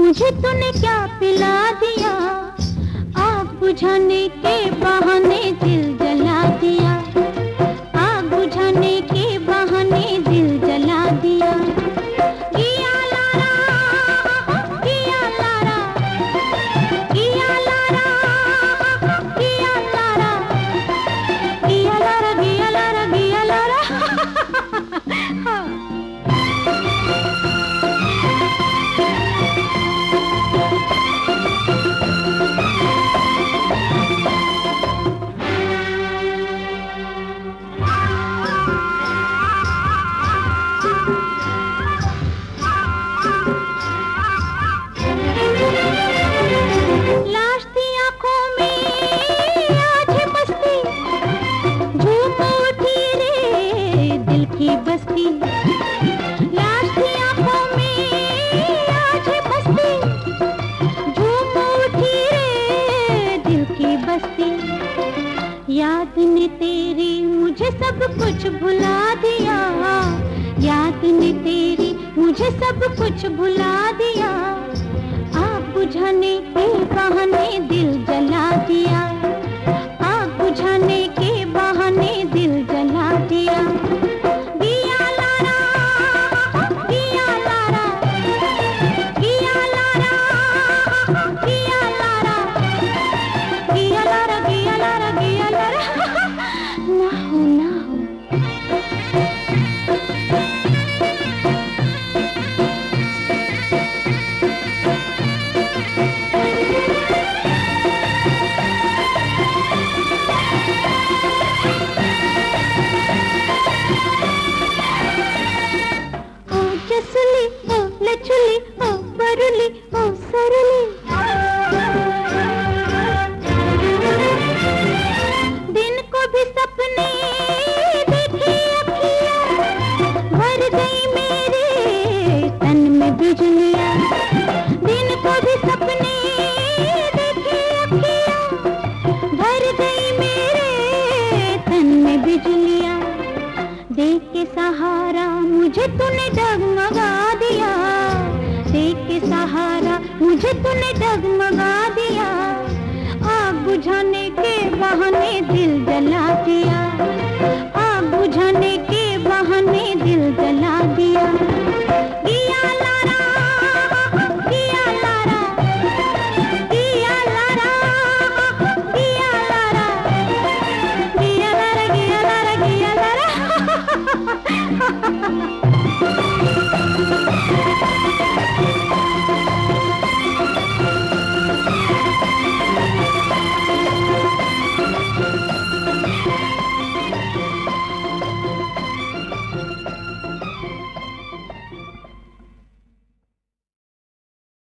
मुझे तूने क्या पिला दिया, आग बुझाने के बहाने दिल जला दिया, आग बुझाने के बहाने दिल जला दिया। किया लारा, किया लारा, किया लारा, किया लारा, किया लारा, किया लारा, किया लारा। हाँ। बस्ती लाश थी आंखों में आज बस्ती, झूम उठी रे दिल की बस्ती। याद ने तेरी मुझे सब कुछ भुला दिया, याद ने तेरी मुझे सब कुछ भुला दिया, आग बुझाने के बहाने दिल जला दिया, आग बुझाने के बहाने दिल जला दिया। चुली ओ लचुली ओ बरुली ओ सरली, दिन को भी सपने देखे अखियाँ, भर गई मेरे तन में बिजलियाँ, दिन को भी सपने देखे अखियाँ, भर गई मेरे तन में बिजलियाँ। देख के सहारा मुझे तूने डगमगा दिया, देख के सहारा मुझे तूने डगमगा दिया, आग बुझाने के बहाने दिल जला